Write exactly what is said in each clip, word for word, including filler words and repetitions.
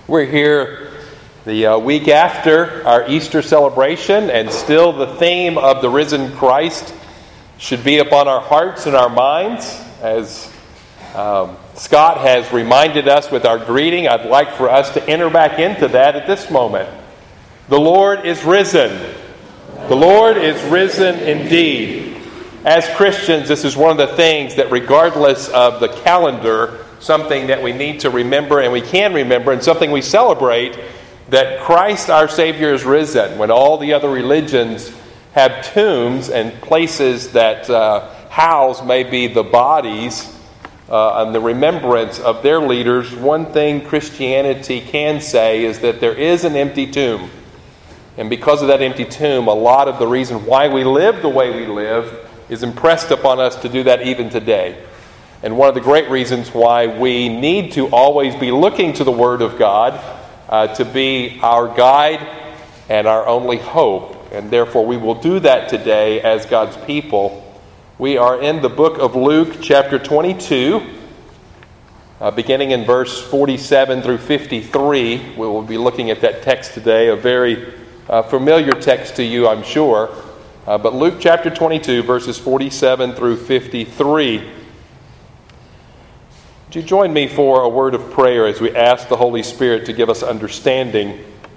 We're here the uh, week after our Easter celebration, and still the theme of the risen Christ should be upon our hearts and our minds. As um, Scott has reminded us with our greeting, I'd like for us to enter back into that at this moment. The Lord is risen. The Lord is risen indeed. As Christians, this is one of the things that, regardless of the calendar, something that we need to remember and we can remember, and something we celebrate, that Christ our Savior is risen. When all the other religions have tombs and places that uh, house maybe the bodies uh, and the remembrance of their leaders, one thing Christianity can say is that there is an empty tomb. And because of that empty tomb, a lot of the reason why we live the way we live is impressed upon us to do that even today. And one of the great reasons why we need to always be looking to the Word of God uh, to be our guide and our only hope. And therefore we will do that today as God's people. We are in the book of Luke, chapter twenty-two, uh, beginning in verse forty-seven through fifty-three. We will be looking at that text today, a very uh, familiar text to you, I'm sure. Uh, but Luke chapter twenty-two, verses forty-seven through fifty-three. Would you join me for a word of prayer as we ask the Holy Spirit to give us understanding?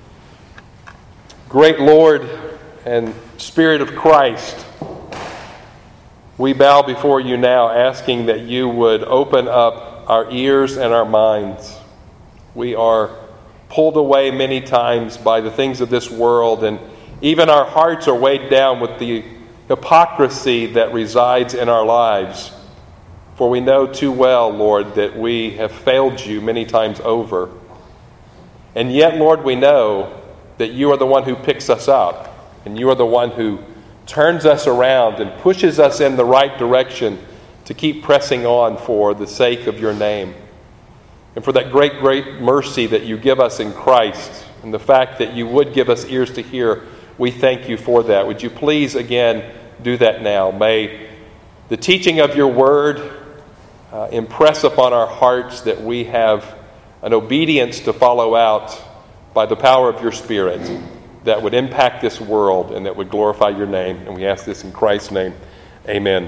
Great Lord and Spirit of Christ, we bow before you now, asking that you would open up our ears and our minds. We are pulled away many times by the things of this world, and even our hearts are weighed down with the hypocrisy that resides in our lives. For we know too well, Lord, that we have failed you many times over. And yet, Lord, we know that you are the one who picks us up, and you are the one who turns us around and pushes us in the right direction to keep pressing on for the sake of your name. And for that great, great mercy that you give us in Christ, and the fact that you would give us ears to hear, we thank you for that. Would you please again do that now? May the teaching of your word uh, impress upon our hearts that we have an obedience to follow out by the power of your Spirit that would impact this world and that would glorify your name. And we ask this in Christ's name. Amen.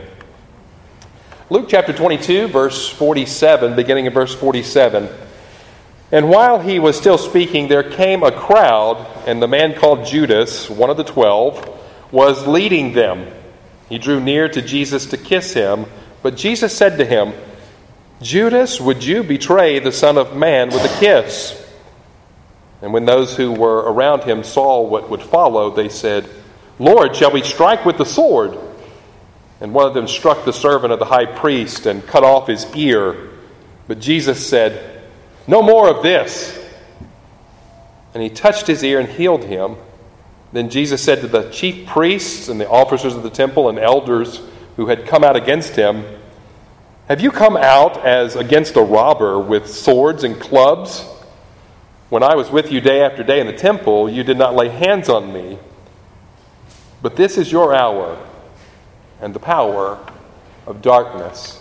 Luke chapter twenty-two, verse forty-seven, beginning in verse forty-seven. And while he was still speaking, there came a crowd, and the man called Judas, one of the twelve, was leading them. He drew near to Jesus to kiss him, but Jesus said to him, Judas, would you betray the Son of Man with a kiss? And when those who were around him saw what would follow, they said, Lord, shall we strike with the sword? And one of them struck the servant of the high priest and cut off his ear. But Jesus said, no more of this. And he touched his ear and healed him. Then Jesus said to the chief priests and the officers of the temple and elders who had come out against him, have you come out as against a robber with swords and clubs? When I was with you day after day in the temple, you did not lay hands on me. But this is your hour and the power of darkness.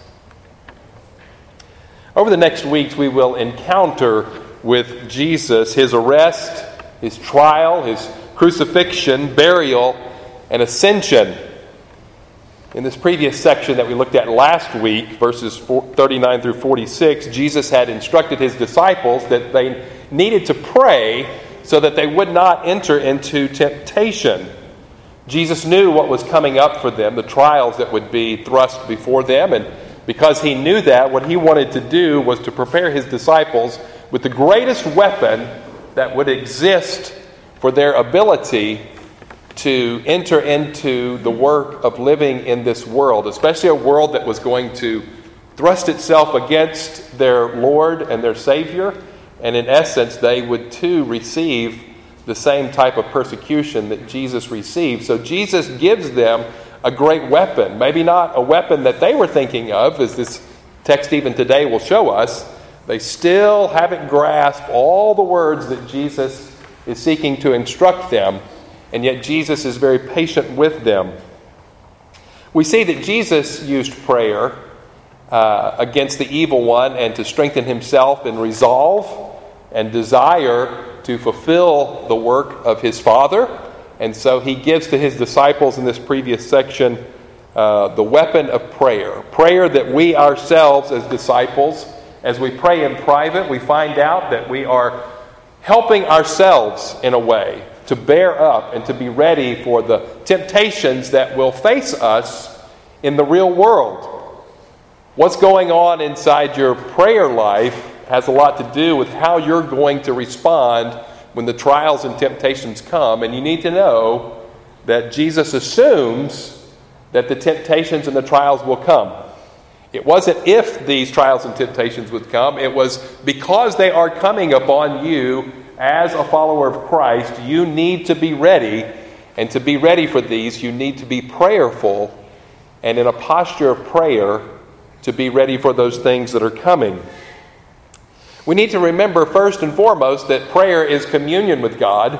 Over the next weeks, we will encounter with Jesus his arrest, his trial, his crucifixion, burial, and ascension. In this previous section that we looked at last week, verses thirty-nine through forty-six, Jesus had instructed his disciples that they needed to pray so that they would not enter into temptation. Jesus knew what was coming up for them, the trials that would be thrust before them, and because he knew that, what he wanted to do was to prepare his disciples with the greatest weapon that would exist for their ability to enter into the work of living in this world, especially a world that was going to thrust itself against their Lord and their Savior, and in essence, they would too receive the same type of persecution that Jesus received. So Jesus gives them a great weapon, maybe not a weapon that they were thinking of, as this text even today will show us. They still haven't grasped all the words that Jesus is seeking to instruct them, and yet Jesus is very patient with them. We see that Jesus used prayer uh, against the evil one and to strengthen himself in resolve and desire to fulfill the work of his Father. And so he gives to his disciples in this previous section uh, the weapon of prayer. Prayer that we ourselves as disciples, as we pray in private, we find out that we are helping ourselves in a way to bear up and to be ready for the temptations that will face us in the real world. What's going on inside your prayer life has a lot to do with how you're going to respond when the trials and temptations come. And you need to know that Jesus assumes that the temptations and the trials will come. It wasn't if these trials and temptations would come. It was because they are coming upon you as a follower of Christ. You need to be ready. And to be ready for these, you need to be prayerful and in a posture of prayer to be ready for those things that are coming. We need to remember first and foremost that prayer is communion with God.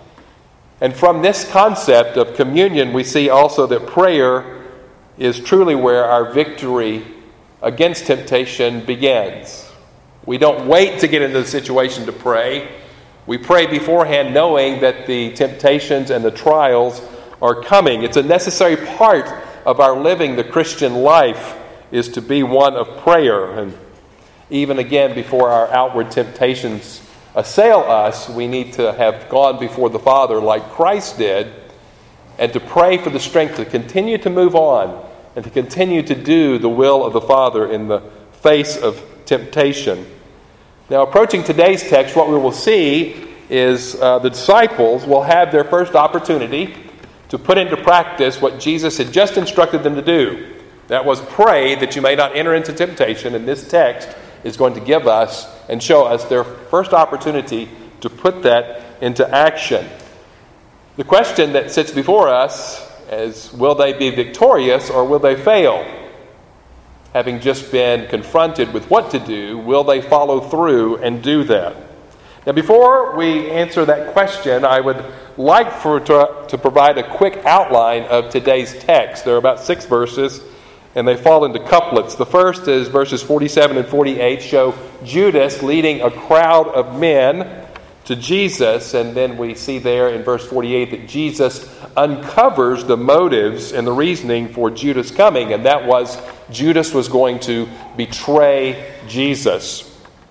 And from this concept of communion, we see also that prayer is truly where our victory against temptation begins. We don't wait to get into the situation to pray. We pray beforehand knowing that the temptations and the trials are coming. It's a necessary part of our living the Christian life is to be one of prayer. And even again, before our outward temptations assail us, we need to have gone before the Father like Christ did and to pray for the strength to continue to move on and to continue to do the will of the Father in the face of temptation. Now, approaching today's text, what we will see is uh, the disciples will have their first opportunity to put into practice what Jesus had just instructed them to do. That was pray that you may not enter into temptation, and this text is going to give us and show us their first opportunity to put that into action. The question that sits before us is, will they be victorious or will they fail? Having just been confronted with what to do, will they follow through and do that? Now, before we answer that question, I would like for to, to provide a quick outline of today's text. There are about six verses, and they fall into couplets. The first is verses forty-seven and forty-eight show Judas leading a crowd of men to Jesus, and then we see there in verse forty-eight that Jesus uncovers the motives and the reasoning for Judas coming, and that was Judas was going to betray Jesus.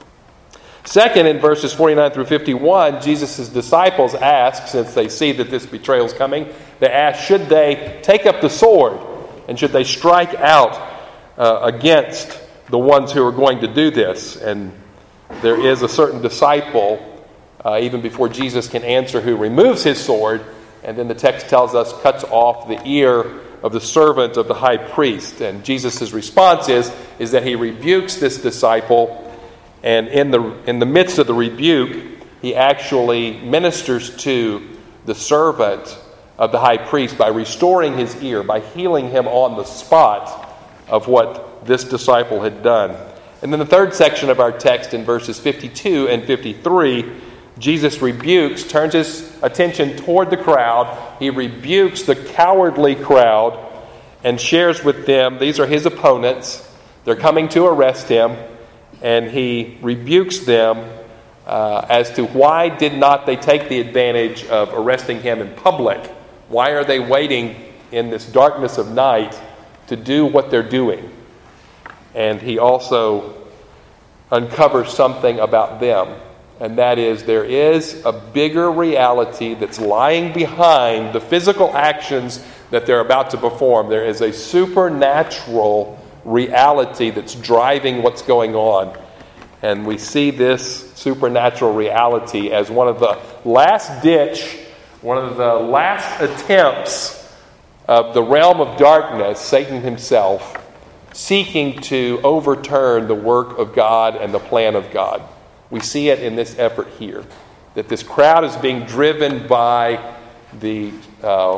Second, in verses forty-nine through fifty-one, Jesus' disciples ask, since they see that this betrayal is coming, they ask, should they take up the sword and should they strike out uh, against the ones who are going to do this? And there is a certain disciple, uh, even before Jesus can answer, who removes his sword, and then the text tells us cuts off the ear of the servant of the high priest. And Jesus' response is, is that he rebukes this disciple, and in the in the midst of the rebuke, he actually ministers to the servant of the high priest by restoring his ear, by healing him on the spot of what this disciple had done. And then the third section of our text in verses fifty-two and fifty-three, Jesus rebukes, turns his attention toward the crowd. He rebukes the cowardly crowd and shares with them, these are his opponents. They're coming to arrest him. And he rebukes them uh, as to why did not they take the advantage of arresting him in public? Why are they waiting in this darkness of night to do what they're doing? And he also uncovers something about them. And that is, there is a bigger reality that's lying behind the physical actions that they're about to perform. There is a supernatural reality that's driving what's going on. And we see this supernatural reality as one of the last ditch, one of the last attempts of the realm of darkness, Satan himself, seeking to overturn the work of God and the plan of God. We see it in this effort here, that this crowd is being driven by the uh,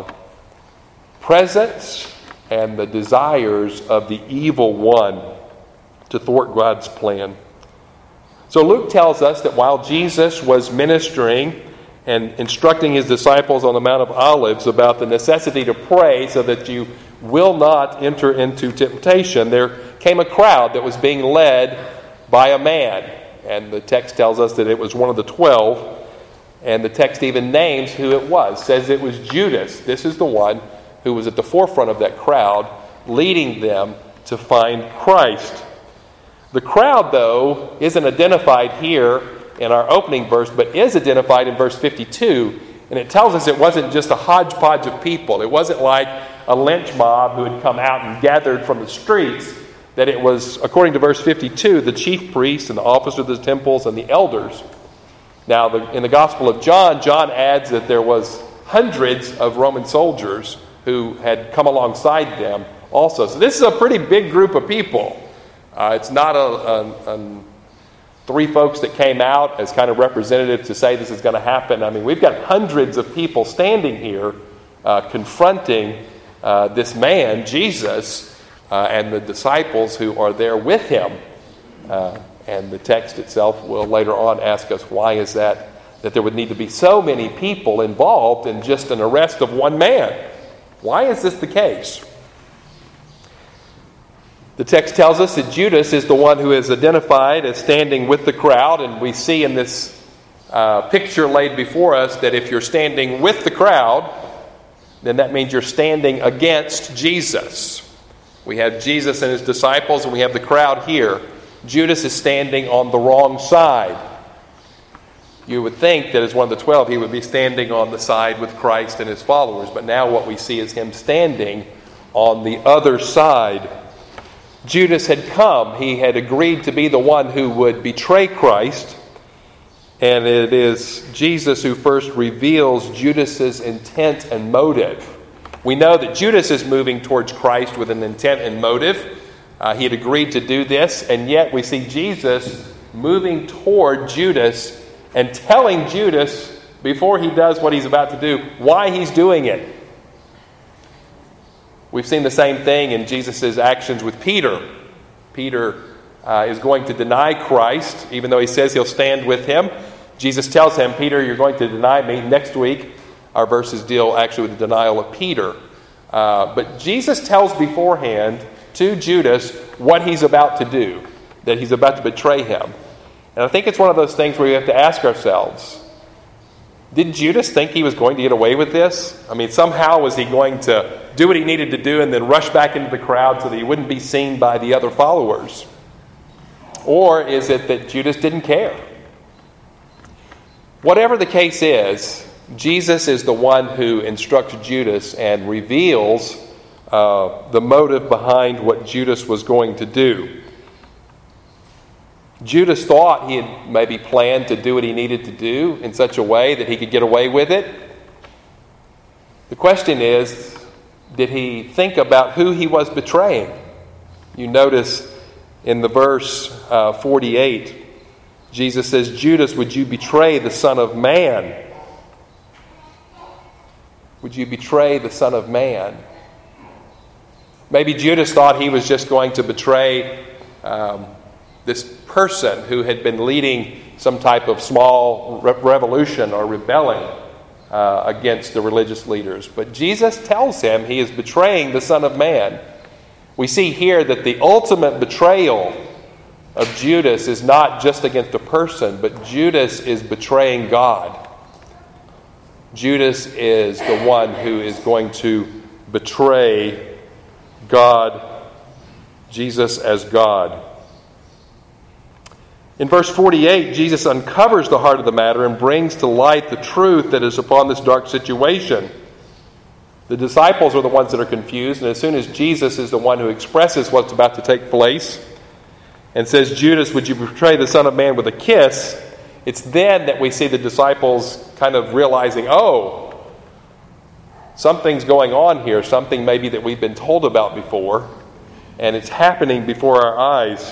presence and the desires of the evil one to thwart God's plan. So Luke tells us that while Jesus was ministering and instructing his disciples on the Mount of Olives about the necessity to pray so that you will not enter into temptation, there came a crowd that was being led by a man. And the text tells us that it was one of the twelve. And the text even names who it was. Says it was Judas. This is the one who was at the forefront of that crowd, leading them to find Christ. The crowd, though, isn't identified here in our opening verse, but is identified in verse fifty-two. And it tells us it wasn't just a hodgepodge of people. It wasn't like a lynch mob who had come out and gathered from the streets. That it was, according to verse fifty-two, the chief priests and the officers of the temples and the elders. Now, the, in the Gospel of John, John adds that there was hundreds of Roman soldiers who had come alongside them also. So this is a pretty big group of people. Uh, it's not a, a, a three folks that came out as kind of representative to say this is going to happen. I mean, we've got hundreds of people standing here uh, confronting uh, this man, Jesus, uh, and the disciples who are there with him. Uh, and the text itself will later on ask us, why is that, that there would need to be so many people involved in just an arrest of one man? Why is this the case? The text tells us that Judas is the one who is identified as standing with the crowd, and we see in this uh, picture laid before us that if you're standing with the crowd, then that means you're standing against Jesus. We have Jesus and his disciples, and we have the crowd here. Judas is standing on the wrong side. You would think that as one of the twelve, he would be standing on the side with Christ and his followers, but now what we see is him standing on the other side. Judas had come. He had agreed to be the one who would betray Christ. And it is Jesus who first reveals Judas's intent and motive. We know that Judas is moving towards Christ with an intent and motive. Uh, he had agreed to do this, and yet we see Jesus moving toward Judas and telling Judas, before he does what he's about to do, why he's doing it. We've seen the same thing in Jesus' actions with Peter. Peter uh, is going to deny Christ, even though he says he'll stand with him. Jesus tells him, Peter, you're going to deny me. Next week, our verses deal actually with the denial of Peter. Uh, but Jesus tells beforehand to Judas what he's about to do, that he's about to betray him. And I think it's one of those things where we have to ask ourselves, did Judas think he was going to get away with this? I mean, somehow was he going to do what he needed to do and then rush back into the crowd so that he wouldn't be seen by the other followers? Or is it that Judas didn't care? Whatever the case is, Jesus is the one who instructs Judas and reveals uh, the motive behind what Judas was going to do. Judas thought he had maybe planned to do what he needed to do in such a way that he could get away with it. The question is, did he think about who he was betraying? You notice in the verse uh, forty-eight, Jesus says, Judas, would you betray the Son of Man? Would you betray the Son of Man? Maybe Judas thought he was just going to betray um, this person who had been leading some type of small re- revolution or rebelling uh, against the religious leaders. But Jesus tells him he is betraying the Son of Man. We see here that the ultimate betrayal of Judas is not just against a person, but Judas is betraying God. Judas is the one who is going to betray God, Jesus as God. In verse forty-eight, Jesus uncovers the heart of the matter and brings to light the truth that is upon this dark situation. The disciples are the ones that are confused, and as soon as Jesus is the one who expresses what's about to take place and says, Judas, would you betray the Son of Man with a kiss? It's then that we see the disciples kind of realizing, oh, something's going on here, something maybe that we've been told about before, and it's happening before our eyes.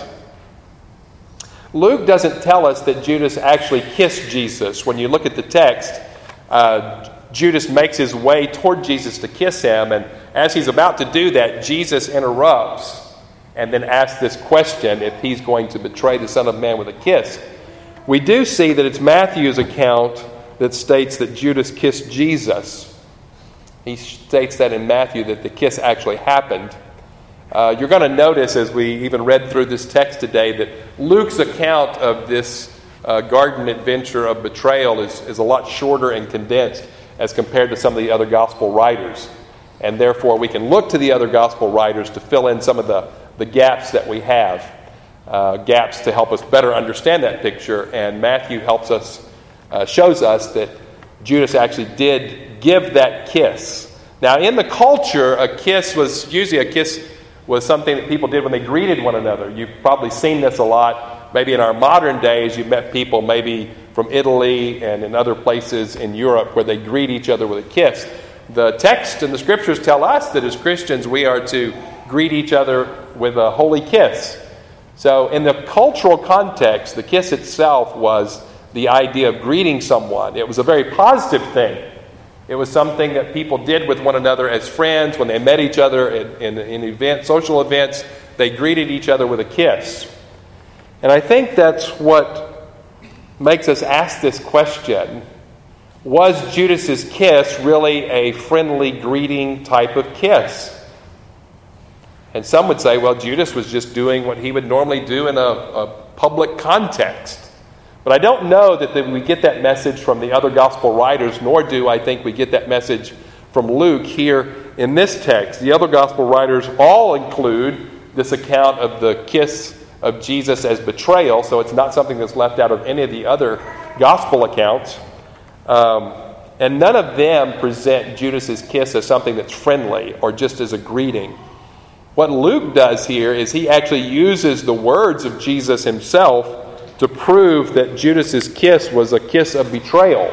Luke doesn't tell us that Judas actually kissed Jesus. When you look at the text, uh, Judas makes his way toward Jesus to kiss him, and as he's about to do that, Jesus interrupts and then asks this question, if he's going to betray the Son of Man with a kiss. We do see that it's Matthew's account that states that Judas kissed Jesus. He states that in Matthew that the kiss actually happened. Uh, you're going to notice as we even read through this text today that Luke's account of this uh, garden adventure of betrayal is, is a lot shorter and condensed as compared to some of the other gospel writers. And therefore we can look to the other gospel writers to fill in some of the, the gaps that we have, uh, gaps to help us better understand that picture. And Matthew helps us, uh, shows us that Judas actually did give that kiss. Now in the culture, a kiss was, usually a kiss was something that people did when they greeted one another. You've probably seen this a lot. Maybe in our modern days, you've met people maybe from Italy and in other places in Europe where they greet each other with a kiss. The text and the scriptures tell us that as Christians, we are to greet each other with a holy kiss. So in the cultural context, the kiss itself was the idea of greeting someone. It was a very positive thing. It was something that people did with one another as friends. When they met each other in, in, in event, social events, they greeted each other with a kiss. And I think that's what makes us ask this question. Was Judas's kiss really a friendly greeting type of kiss? And some would say, well, Judas was just doing what he would normally do in a, a public context. But I don't know that we get that message from the other gospel writers, nor do I think we get that message from Luke here in this text. The other gospel writers all include this account of the kiss of Jesus as betrayal, so it's not something that's left out of any of the other gospel accounts. Um, and none of them present Judas's kiss as something that's friendly or just as a greeting. What Luke does here is he actually uses the words of Jesus himself to prove that Judas's kiss was a kiss of betrayal.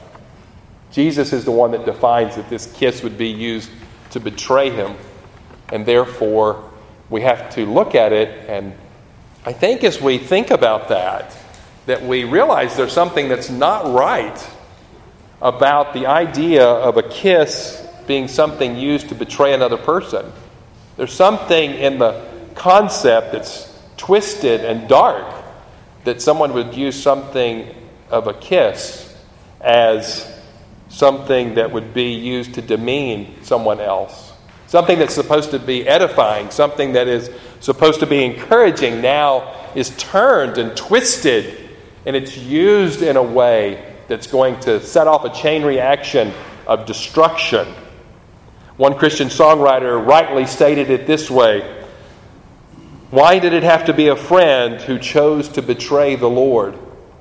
Jesus is the one that defines that this kiss would be used to betray him. And therefore, we have to look at it, and I think as we think about that, that we realize there's something that's not right about the idea of a kiss being something used to betray another person. There's something in the concept that's twisted and dark that someone would use something of a kiss as something that would be used to demean someone else. Something that's supposed to be edifying, something that is supposed to be encouraging, now is turned and twisted, and it's used in a way that's going to set off a chain reaction of destruction. One Christian songwriter rightly stated it this way: why did it have to be a friend who chose to betray the Lord?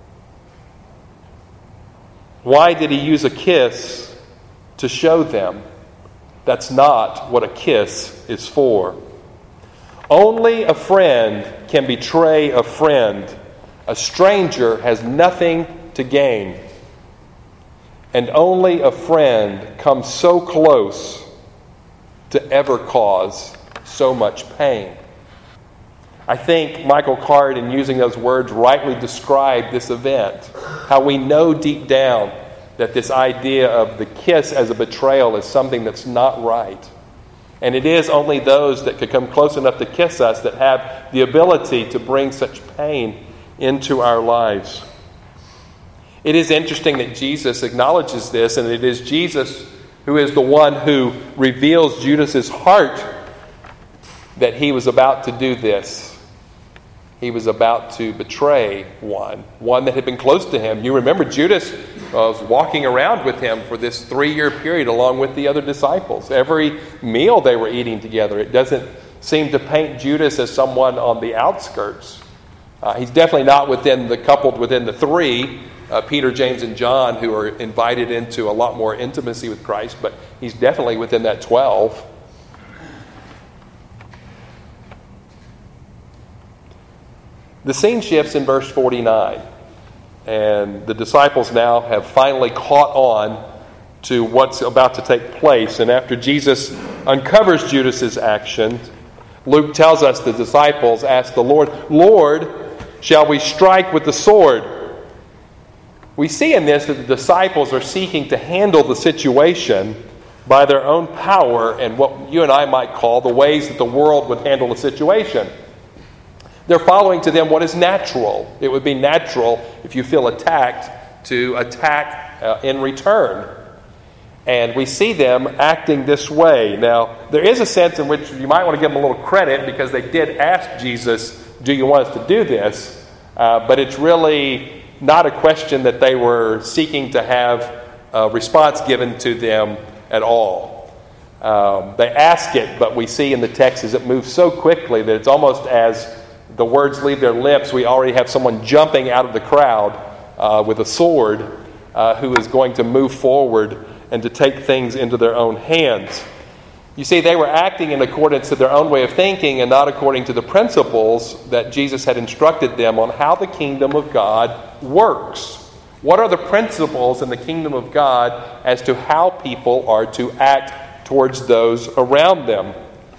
Why did he use a kiss to show them that's not what a kiss is for? Only a friend can betray a friend. A stranger has nothing to gain. And only a friend comes so close to ever cause so much pain. I think Michael Card, in using those words, rightly described this event. How we know deep down that this idea of the kiss as a betrayal is something that's not right. And it is only those that could come close enough to kiss us that have the ability to bring such pain into our lives. It is interesting that Jesus acknowledges this, and it is Jesus who is the one who reveals Judas's heart that he was about to do this. He was about to betray one, one that had been close to him. You remember Judas was walking around with him for this three-year period along with the other disciples. Every meal they were eating together. It doesn't seem to paint Judas as someone on the outskirts. Uh, he's definitely not within the coupled within the three, uh, Peter, James, and John, who are invited into a lot more intimacy with Christ, but he's definitely within that twelve. The scene shifts in verse forty-nine, and the disciples now have finally caught on to what's about to take place. And after Jesus uncovers Judas's actions, Luke tells us the disciples ask the Lord, "Lord, shall we strike with the sword?" We see in this that the disciples are seeking to handle the situation by their own power and what you and I might call the ways that the world would handle the situation. They're following to them what is natural. It would be natural if you feel attacked to attack uh, in return. And we see them acting this way. Now, there is a sense in which you might want to give them a little credit because they did ask Jesus, do you want us to do this? Uh, but it's really not a question that they were seeking to have a response given to them at all. Um, they ask it, but we see in the text as it moves so quickly that it's almost as the words leave their lips, we already have someone jumping out of the crowd uh, with a sword uh, who is going to move forward and to take things into their own hands. You see, they were acting in accordance to their own way of thinking and not according to the principles that Jesus had instructed them on how the kingdom of God works. What are the principles in the kingdom of God as to how people are to act towards those around them?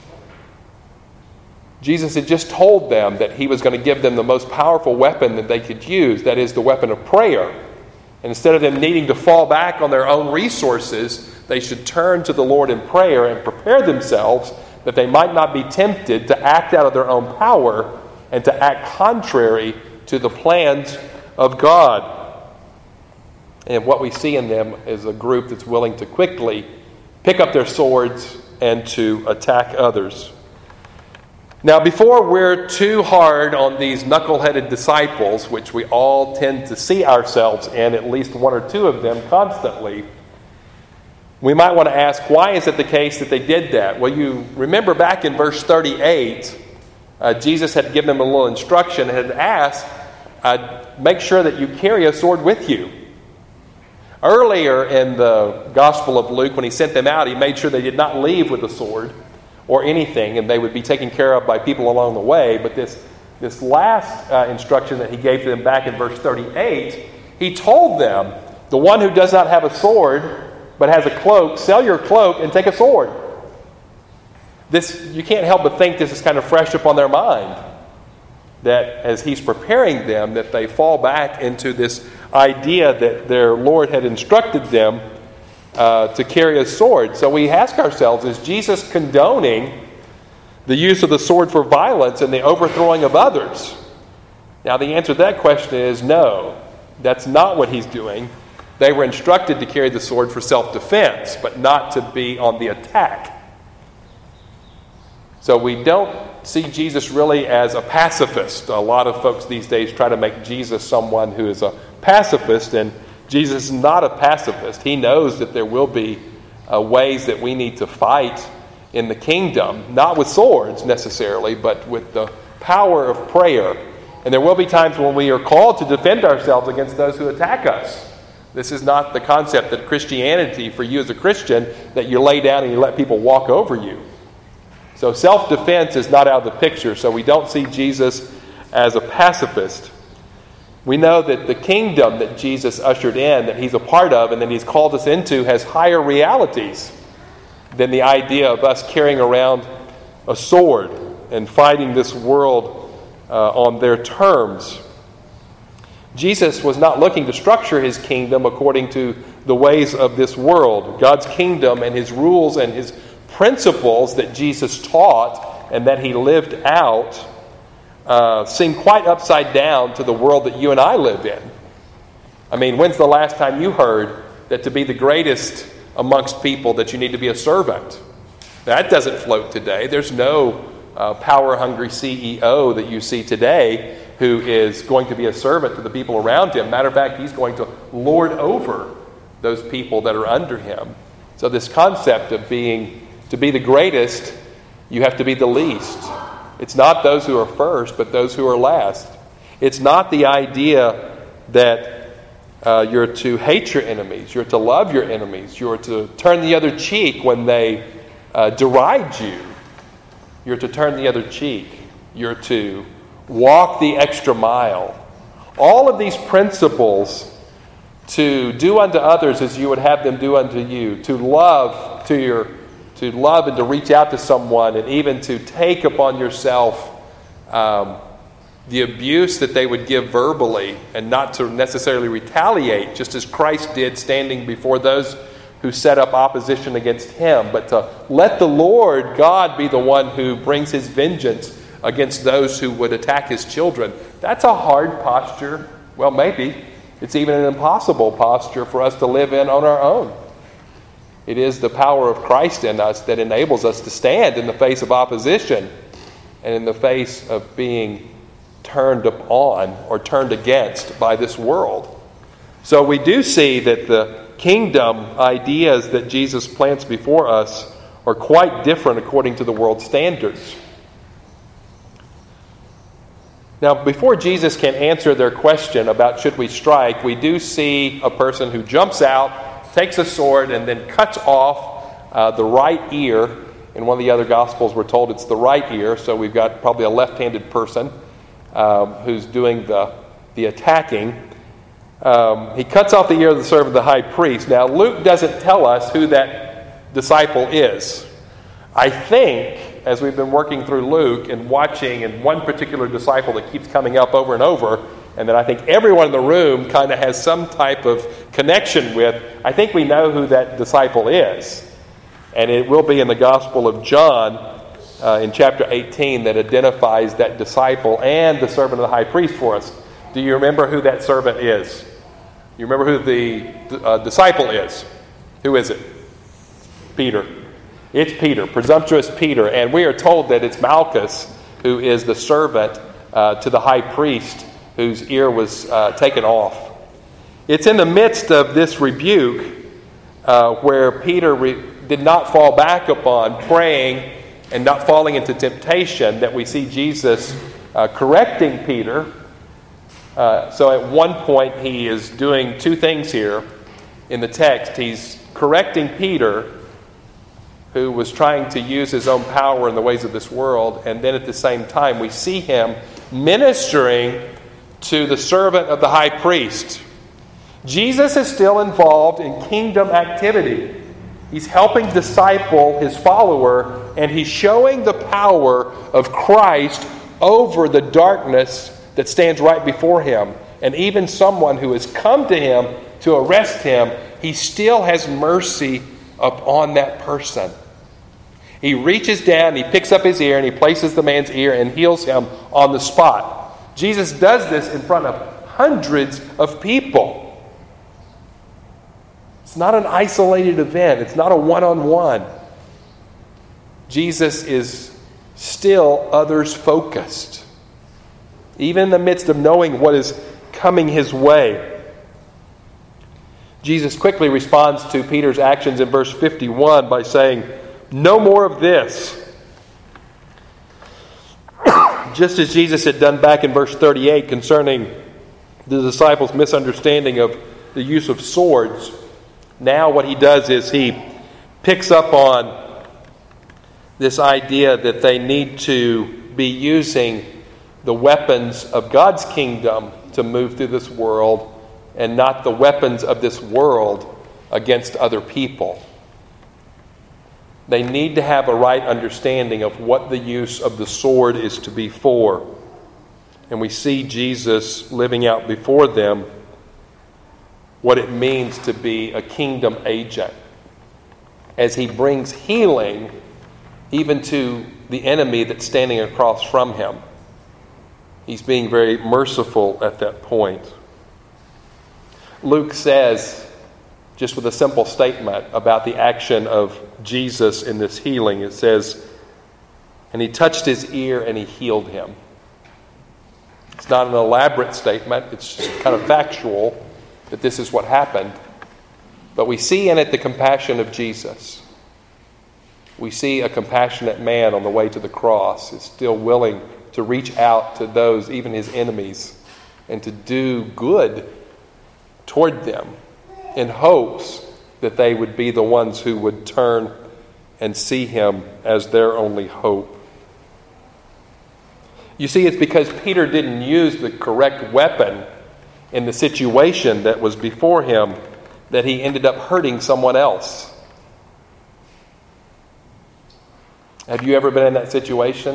Jesus had just told them that he was going to give them the most powerful weapon that they could use, that is the weapon of prayer. And instead of them needing to fall back on their own resources, they should turn to the Lord in prayer and prepare themselves that they might not be tempted to act out of their own power and to act contrary to the plans of God. And what we see in them is a group that's willing to quickly pick up their swords and to attack others. Now, before we're too hard on these knuckle-headed disciples, which we all tend to see ourselves in, at least one or two of them constantly, we might want to ask, why is it the case that they did that? Well, you remember back in verse thirty-eight, uh, Jesus had given them a little instruction and had asked, uh, make sure that you carry a sword with you. Earlier in the Gospel of Luke, when he sent them out, he made sure they did not leave with a sword or anything, and they would be taken care of by people along the way. But this, this last uh, instruction that he gave to them back in verse thirty-eight, he told them, the one who does not have a sword but has a cloak, sell your cloak and take a sword. This, you can't help but think this is kind of fresh upon their mind, that as he's preparing them, that they fall back into this idea that their Lord had instructed them uh, to carry a sword. So we ask ourselves, is Jesus condoning the use of the sword for violence and the overthrowing of others? Now the answer to that question is no. That's not what he's doing. They were instructed to carry the sword for self-defense, but not to be on the attack. So we don't see Jesus really as a pacifist. A lot of folks these days try to make Jesus someone who is a pacifist, and Jesus is not a pacifist. He knows that there will be uh, ways that we need to fight in the kingdom, not with swords necessarily, but with the power of prayer. And there will be times when we are called to defend ourselves against those who attack us. This is not the concept that Christianity, for you as a Christian, that you lay down and you let people walk over you. So self-defense is not out of the picture, so we don't see Jesus as a pacifist. We know that the kingdom that Jesus ushered in, that he's a part of and that he's called us into, has higher realities than the idea of us carrying around a sword and fighting this world uh, on their terms. Jesus was not looking to structure his kingdom according to the ways of this world. God's kingdom and his rules and his principles that Jesus taught and that he lived out uh, seem quite upside down to the world that you and I live in. I mean, when's the last time you heard that to be the greatest amongst people that you need to be a servant? That doesn't float today. There's no uh, power-hungry C E O that you see today who is going to be a servant to the people around him. Matter of fact, he's going to lord over those people that are under him. So this concept of being, to be the greatest, you have to be the least. It's not those who are first, but those who are last. It's not the idea that uh, you're to hate your enemies. You're to love your enemies. You're to turn the other cheek when they uh, deride you. You're to turn the other cheek. You're to walk the extra mile. All of these principles, to do unto others as you would have them do unto you, to love to your to love and to reach out to someone, and even to take upon yourself um, the abuse that they would give verbally, and not to necessarily retaliate, just as Christ did standing before those who set up opposition against him, but to let the Lord God be the one who brings his vengeance against those who would attack his children. That's a hard posture. Well, maybe. It's even an impossible posture for us to live in on our own. It is the power of Christ in us that enables us to stand in the face of opposition and in the face of being turned upon or turned against by this world. So we do see that the kingdom ideas that Jesus plants before us are quite different according to the world's standards. Now, before Jesus can answer their question about should we strike, we do see a person who jumps out, takes a sword, and then cuts off uh, the right ear. In one of the other Gospels, we're told it's the right ear, so we've got probably a left-handed person um, who's doing the, the attacking. Um, he cuts off the ear of the servant of the high priest. Now, Luke doesn't tell us who that disciple is. I think, as we've been working through Luke and watching, and one particular disciple that keeps coming up over and over, and that I think everyone in the room kind of has some type of connection with, I think we know who that disciple is. And it will be in the Gospel of John uh, in chapter eighteen that identifies that disciple and the servant of the high priest for us. Do you remember who that servant is? You remember who the uh, disciple is? Who is it? Peter. It's Peter, presumptuous Peter. And we are told that it's Malchus who is the servant uh, to the high priest whose ear was uh, taken off. It's in the midst of this rebuke uh, where Peter re- did not fall back upon praying and not falling into temptation that we see Jesus uh, correcting Peter. Uh, so at one point he is doing two things here in the text. He's correcting Peter, who was trying to use his own power in the ways of this world, and then at the same time we see him ministering to the servant of the high priest. Jesus is still involved in kingdom activity. He's helping disciple his follower, and he's showing the power of Christ over the darkness that stands right before him. And even someone who has come to him to arrest him, he still has mercy upon that person. He reaches down, he picks up his ear, and he places the man's ear and heals him on the spot. Jesus does this in front of hundreds of people. It's not an isolated event. It's not a one-on-one. Jesus is still others-focused, even in the midst of knowing what is coming his way. Jesus quickly responds to Peter's actions in verse fifty-one by saying, "No more of this." Just as Jesus had done back in verse thirty-eight concerning the disciples' misunderstanding of the use of swords, now what he does is he picks up on this idea that they need to be using the weapons of God's kingdom to move through this world and not the weapons of this world against other people. They need to have a right understanding of what the use of the sword is to be for. And we see Jesus living out before them what it means to be a kingdom agent as he brings healing even to the enemy that's standing across from him. He's being very merciful at that point. Luke says, just with a simple statement about the action of Jesus in this healing, it says, "And he touched his ear and he healed him." It's not an elaborate statement. It's just kind of factual that this is what happened. But we see in it the compassion of Jesus. We see a compassionate man on the way to the cross is still willing to reach out to those, even his enemies, and to do good toward them in hopes that they would be the ones who would turn and see him as their only hope. You see, it's because Peter didn't use the correct weapon in the situation that was before him that he ended up hurting someone else. Have you ever been in that situation?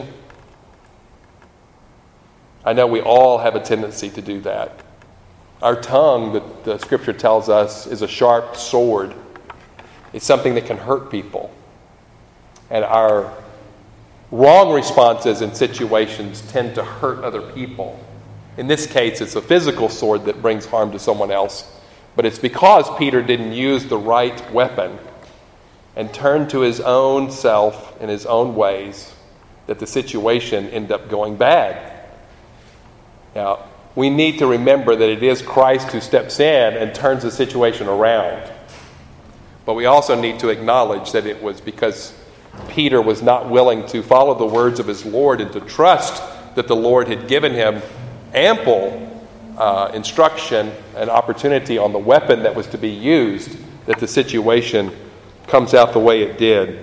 I know we all have a tendency to do that. Our tongue, the, the scripture tells us, is a sharp sword. It's something that can hurt people. And our wrong responses in situations tend to hurt other people. In this case, it's a physical sword that brings harm to someone else. But it's because Peter didn't use the right weapon and turned to his own self and his own ways, that the situation ended up going bad. Now, we need to remember that it is Christ who steps in and turns the situation around. But we also need to acknowledge that it was because Peter was not willing to follow the words of his Lord and to trust that the Lord had given him ample uh, instruction and opportunity on the weapon that was to be used, that the situation comes out the way it did.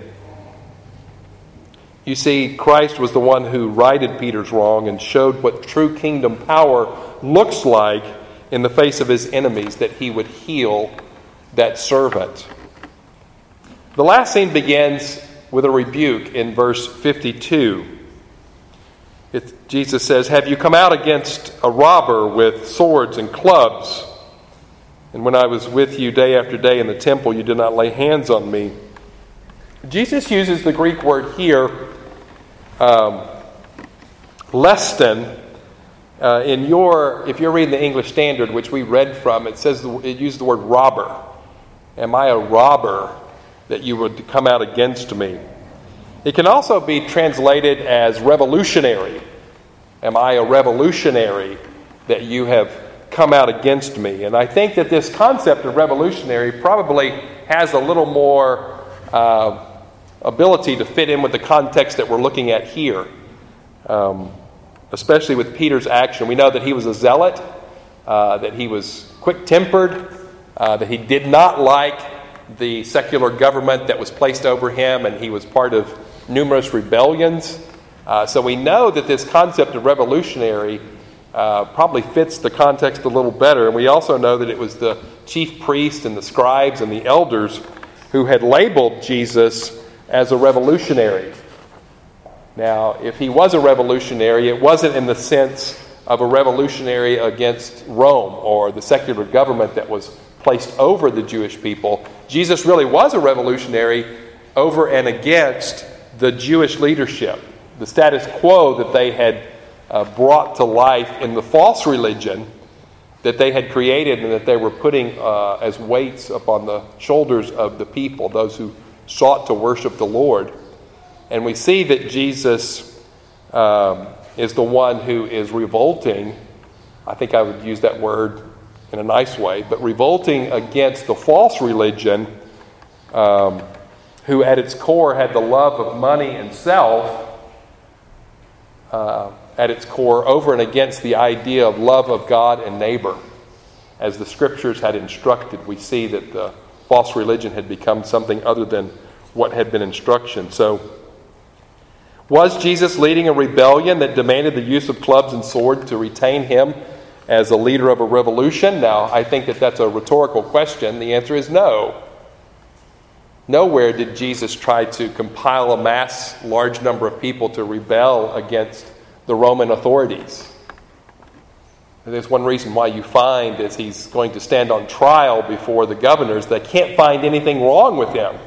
You see, Christ was the one who righted Peter's wrong and showed what true kingdom power looks like in the face of his enemies, that he would heal that servant. The last scene begins with a rebuke in verse fifty-two. It, Jesus says, "Have you come out against a robber with swords and clubs? And when I was with you day after day in the temple, you did not lay hands on me." Jesus uses the Greek word here, um, leston. Uh, in your, if you're reading the English Standard, which we read from, it says the, it uses the word robber. Am I a robber that you would come out against me? It can also be translated as revolutionary. Am I a revolutionary that you have come out against me? And I think that this concept of revolutionary probably has a little more uh, ability to fit in with the context that we're looking at here. Um, especially with Peter's action. We know that he was a zealot, uh, that he was quick-tempered, uh, that he did not like the secular government that was placed over him, and he was part of numerous rebellions. Uh, so we know that this concept of revolutionary uh, probably fits the context a little better. And we also know that it was the chief priests and the scribes and the elders who had labeled Jesus as a revolutionary. Now, if he was a revolutionary, it wasn't in the sense of a revolutionary against Rome or the secular government that was placed over the Jewish people. Jesus really was a revolutionary over and against the Jewish leadership, the status quo that they had uh, brought to life in the false religion that they had created and that they were putting uh, as weights upon the shoulders of the people, those who sought to worship the Lord. And we see that Jesus um, is the one who is revolting. I think I would use that word in a nice way, but revolting against the false religion, um, who at its core had the love of money and self uh, at its core, over and against the idea of love of God and neighbor. As the scriptures had instructed, we see that the false religion had become something other than what had been instruction. So, was Jesus leading a rebellion that demanded the use of clubs and swords to retain him as a leader of a revolution? Now, I think that that's a rhetorical question. The answer is no. Nowhere did Jesus try to compile a mass, large number of people to rebel against the Roman authorities. And there's one reason why you find, as he's going to stand on trial before the governors, they can't find anything wrong with him.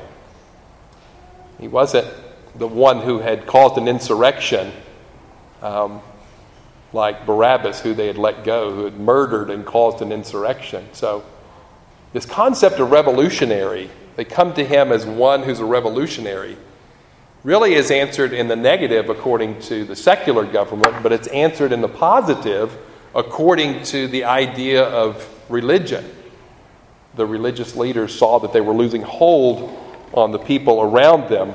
He wasn't the one who had caused an insurrection, um, like Barabbas, who they had let go, who had murdered and caused an insurrection. So this concept of revolutionary, they come to him as one who's a revolutionary, really is answered in the negative according to the secular government, but it's answered in the positive according to the idea of religion. The religious leaders saw that they were losing hold on the people around them.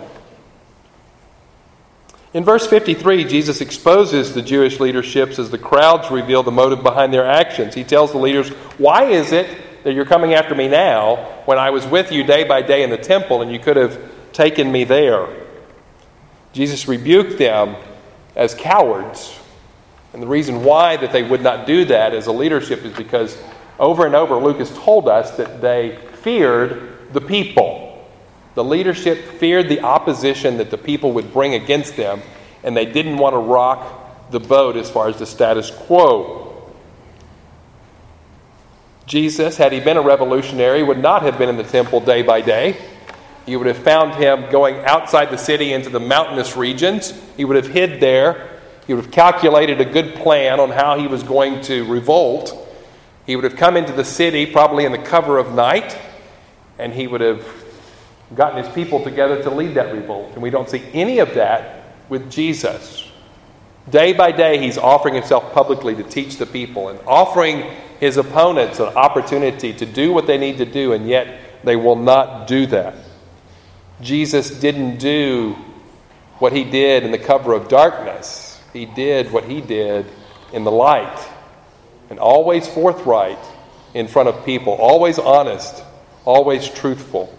In verse fifty-three, Jesus exposes the Jewish leaderships as the crowds reveal the motive behind their actions. He tells the leaders, "Why is it that you're coming after me now when I was with you day by day in the temple and you could have taken me there?" Jesus rebuked them as cowards. And the reason why that they would not do that as a leadership is because over and over Luke has told us that they feared the people. The leadership feared the opposition that the people would bring against them, and they didn't want to rock the boat as far as the status quo. Jesus, had he been a revolutionary, would not have been in the temple day by day. You would have found him going outside the city into the mountainous regions. He would have hid there. He would have calculated a good plan on how he was going to revolt. He would have come into the city probably in the cover of night, and he would have gotten his people together to lead that revolt. And we don't see any of that with Jesus. Day by day, he's offering himself publicly to teach the people and offering his opponents an opportunity to do what they need to do, and yet they will not do that. Jesus didn't do what he did in the cover of darkness. He did what he did in the light, and always forthright in front of people, always honest, always truthful.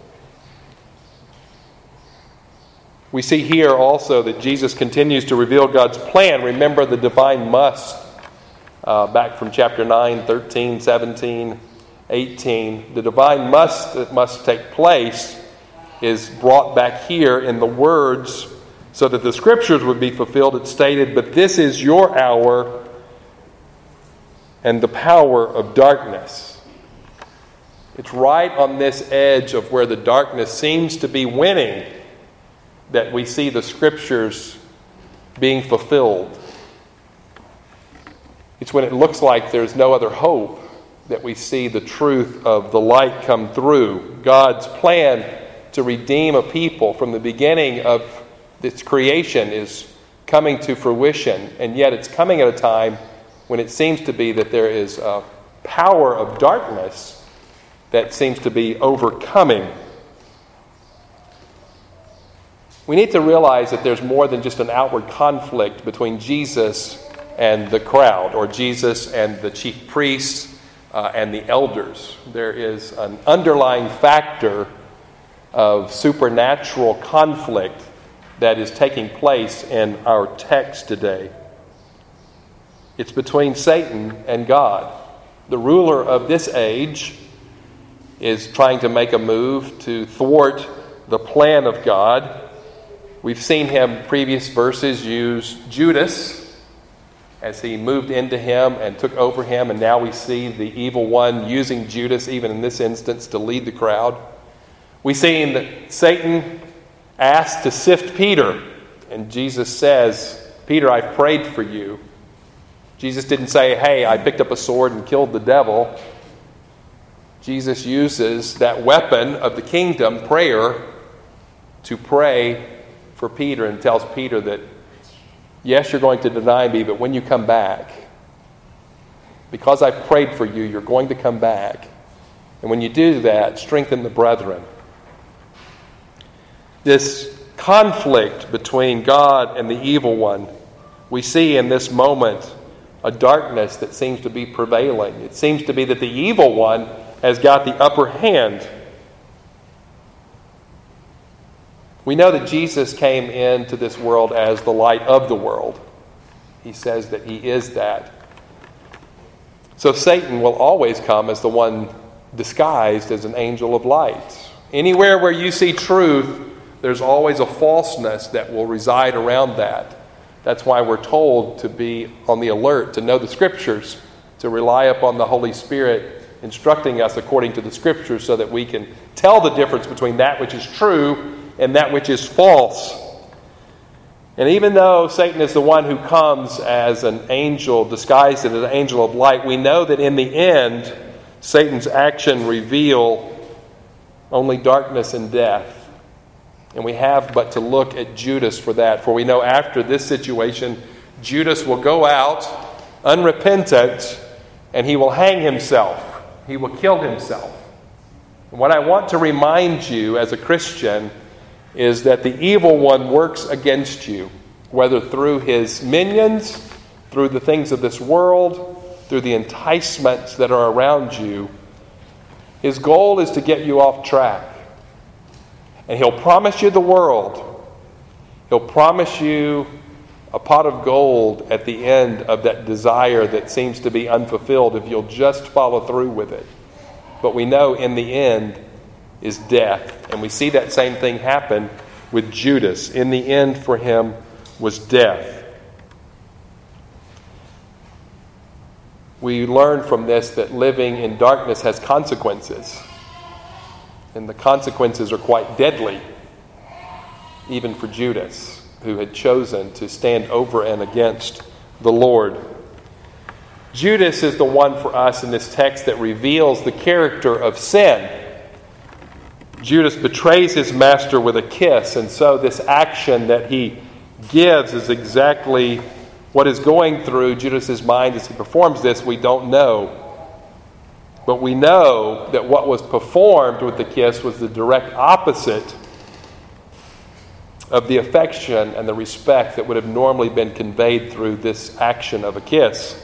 We see here also that Jesus continues to reveal God's plan. Remember the divine must uh, back from chapter nine, thirteen, seventeen, eighteen. The divine must that must take place is brought back here in the words so that the scriptures would be fulfilled. It's stated, "But this is your hour and the power of darkness." It's right on this edge of where the darkness seems to be winning that we see the scriptures being fulfilled. It's when it looks like there's no other hope that we see the truth of the light come through. God's plan to redeem a people from the beginning of its creation is coming to fruition, and yet it's coming at a time when it seems to be that there is a power of darkness that seems to be overcoming. We need to realize that there's more than just an outward conflict between Jesus and the crowd, or Jesus and the chief priests uh, and the elders. There is an underlying factor of supernatural conflict that is taking place in our text today. It's between Satan and God. The ruler of this age is trying to make a move to thwart the plan of God. We've seen him, previous verses, use Judas as he moved into him and took over him, and now we see the evil one using Judas, even in this instance, to lead the crowd. We've seen that Satan asked to sift Peter, and Jesus says, "Peter, I've prayed for you." Jesus didn't say, "Hey, I picked up a sword and killed the devil." Jesus uses that weapon of the kingdom, prayer, to pray for Peter, and tells Peter that, yes, you're going to deny me, but when you come back, because I prayed for you, you're going to come back. And when you do that, strengthen the brethren. This conflict between God and the evil one, we see in this moment a darkness that seems to be prevailing. It seems to be that the evil one has got the upper hand. We know that Jesus came into this world as the light of the world. He says that he is that. So Satan will always come as the one disguised as an angel of light. Anywhere where you see truth, there's always a falseness that will reside around that. That's why we're told to be on the alert, to know the Scriptures, to rely upon the Holy Spirit instructing us according to the Scriptures so that we can tell the difference between that which is true and that which is false. And even though Satan is the one who comes as an angel, disguised as an angel of light, we know that in the end, Satan's action reveal only darkness and death. And we have but to look at Judas for that. For we know after this situation, Judas will go out unrepentant and he will hang himself. He will kill himself. And what I want to remind you as a Christian is that the evil one works against you, whether through his minions, through the things of this world, through the enticements that are around you. His goal is to get you off track. And he'll promise you the world. He'll promise you a pot of gold at the end of that desire that seems to be unfulfilled if you'll just follow through with it. But we know in the end is death. And we see that same thing happen with Judas. In the end for him was death. We learn from this that living in darkness has consequences. And the consequences are quite deadly, even for Judas, who had chosen to stand over and against the Lord. Judas is the one for us in this text that reveals the character of sin. Judas betrays his master with a kiss, and so this action that he gives is exactly what is going through Judas's mind as he performs this. We don't know. But we know that what was performed with the kiss was the direct opposite of the affection and the respect that would have normally been conveyed through this action of a kiss.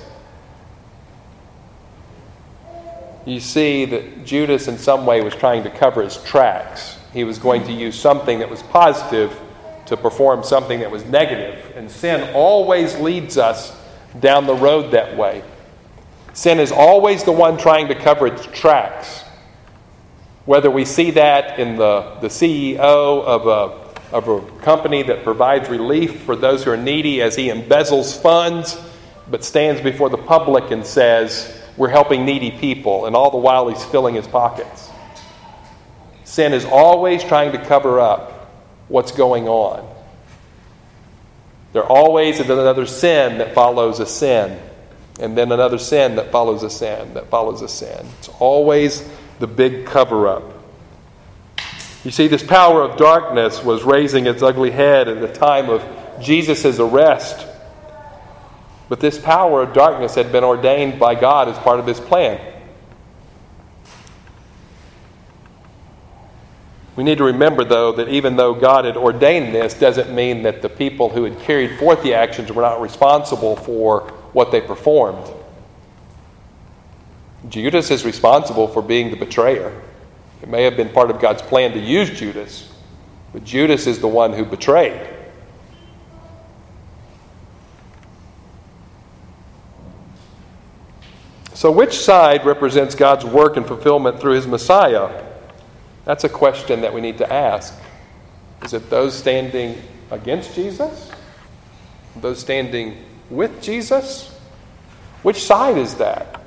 You see that Judas in some way was trying to cover his tracks. He was going to use something that was positive to perform something that was negative. And sin always leads us down the road that way. Sin is always the one trying to cover its tracks. Whether we see that in the, the C E O of a, of a company that provides relief for those who are needy as he embezzles funds, but stands before the public and says, we're helping needy people, and all the while he's filling his pockets. Sin is always trying to cover up what's going on. There always is another sin that follows a sin. And then another sin that follows a sin, that follows a sin. It's always the big cover-up. You see, this power of darkness was raising its ugly head at the time of Jesus' arrest. But this power of darkness had been ordained by God as part of His plan. We need to remember, though, that even though God had ordained this, doesn't mean that the people who had carried forth the actions were not responsible for what they performed. Judas is responsible for being the betrayer. It may have been part of God's plan to use Judas, but Judas is the one who betrayed. So which side represents God's work and fulfillment through His Messiah? That's a question that we need to ask. Is it those standing against Jesus? Those standing with Jesus? Which side is that?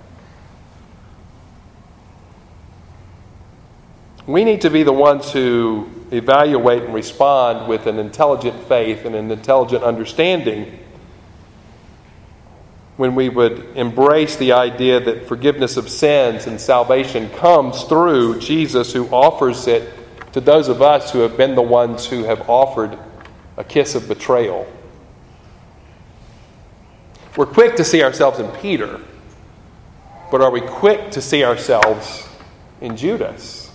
We need to be the ones who evaluate and respond with an intelligent faith and an intelligent understanding when we would embrace the idea that forgiveness of sins and salvation comes through Jesus, who offers it to those of us who have been the ones who have offered a kiss of betrayal. We're quick to see ourselves in Peter, but are we quick to see ourselves in Judas?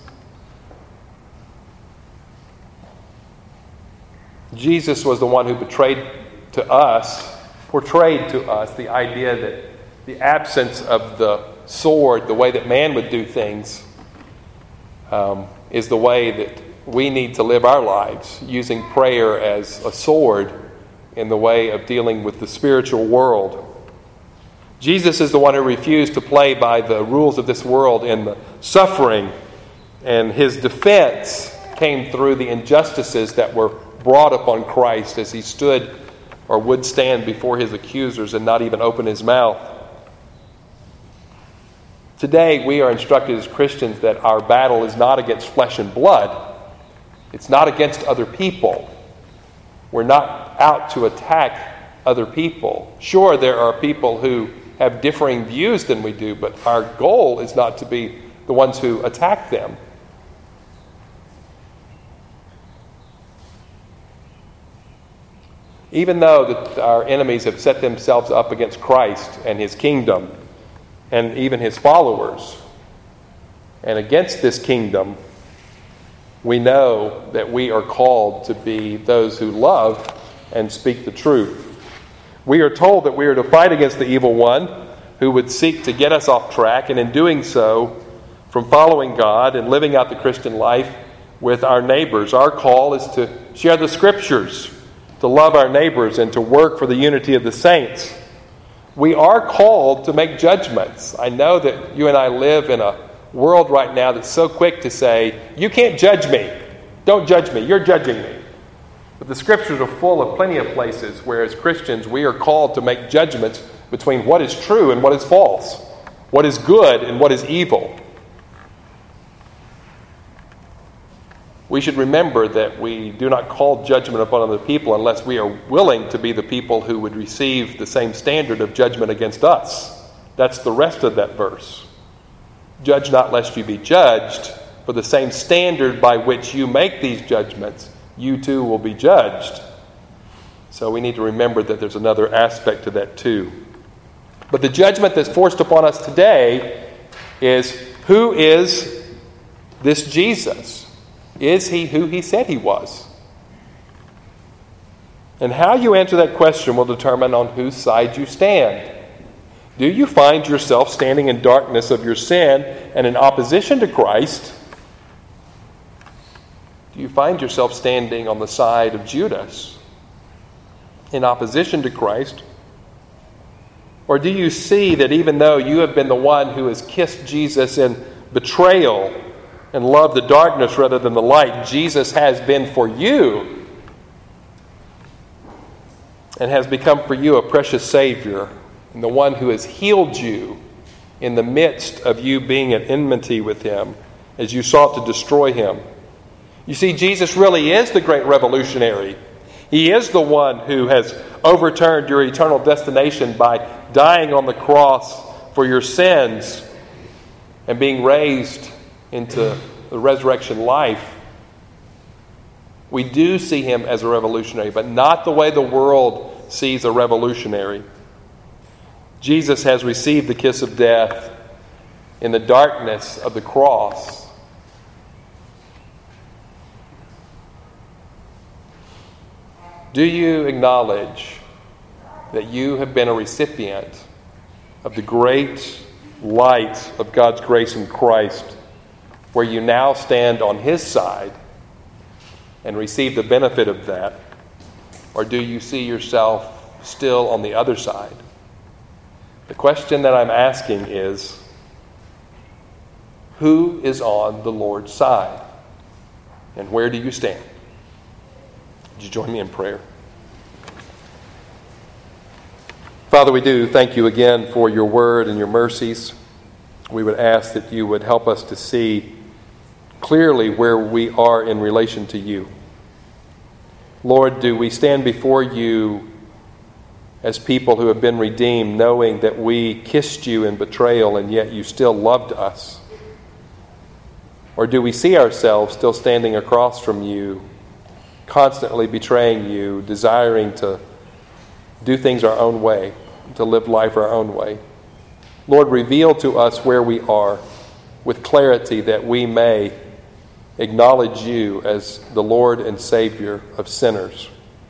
Jesus was the one who betrayed to us, portrayed to us the idea that the absence of the sword, the way that man would do things, um, is the way that we need to live our lives, using prayer as a sword in the way of dealing with the spiritual world. Jesus is the one who refused to play by the rules of this world in the suffering, and His defense came through the injustices that were brought upon Christ as He stood or would stand before His accusers and not even open His mouth. Today, we are instructed as Christians that our battle is not against flesh and blood. It's not against other people. We're not out to attack other people. Sure, there are people who have differing views than we do, but our goal is not to be the ones who attack them. Even though that our enemies have set themselves up against Christ and His kingdom and even His followers, and against this kingdom, we know that we are called to be those who love and speak the truth. We are told that we are to fight against the evil one who would seek to get us off track, and in doing so, from following God and living out the Christian life with our neighbors. Our call is to share the Scriptures, to love our neighbors, and to work for the unity of the saints. We are called to make judgments. I know that you and I live in a world right now that's so quick to say, you can't judge me. Don't judge me. You're judging me. But the Scriptures are full of plenty of places where as Christians we are called to make judgments between what is true and what is false, what is good and what is evil. We should remember that we do not call judgment upon other people unless we are willing to be the people who would receive the same standard of judgment against us. That's the rest of that verse. Judge not lest you be judged, for the same standard by which you make these judgments, you too will be judged. So we need to remember that there's another aspect to that too. But the judgment that's forced upon us today is, who is this Jesus? Is he who he said he was? And how you answer that question will determine on whose side you stand. Do you find yourself standing in darkness of your sin and in opposition to Christ? Do you find yourself standing on the side of Judas in opposition to Christ? Or do you see that even though you have been the one who has kissed Jesus in betrayal and loved the darkness rather than the light, Jesus has been for you and has become for you a precious Savior, and the one who has healed you in the midst of you being at enmity with him as you sought to destroy him? You see, Jesus really is the great revolutionary. He is the one who has overturned your eternal destination by dying on the cross for your sins and being raised into the resurrection life. We do see him as a revolutionary, but not the way the world sees a revolutionary. Jesus has received the kiss of death in the darkness of the cross. Do you acknowledge that you have been a recipient of the great light of God's grace in Christ, where you now stand on his side and receive the benefit of that? Or do you see yourself still on the other side? The question that I'm asking is, who is on the Lord's side? And where do you stand? Would you join me in prayer? Father, we do thank you again for your word and your mercies. We would ask that you would help us to see clearly where we are in relation to you. Lord, do we stand before you as people who have been redeemed, knowing that we kissed you in betrayal and yet you still loved us? Or do we see ourselves still standing across from you, constantly betraying you, desiring to do things our own way, to live life our own way? Lord, reveal to us where we are with clarity, that we may acknowledge you as the Lord and Savior of sinners.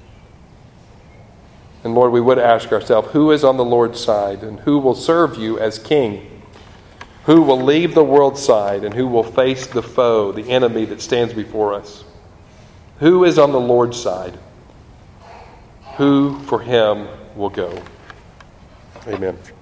And Lord, we would ask ourselves, who is on the Lord's side and who will serve you as King? Who will leave the world's side and who will face the foe, the enemy that stands before us? Who is on the Lord's side? Who for him will go? Amen.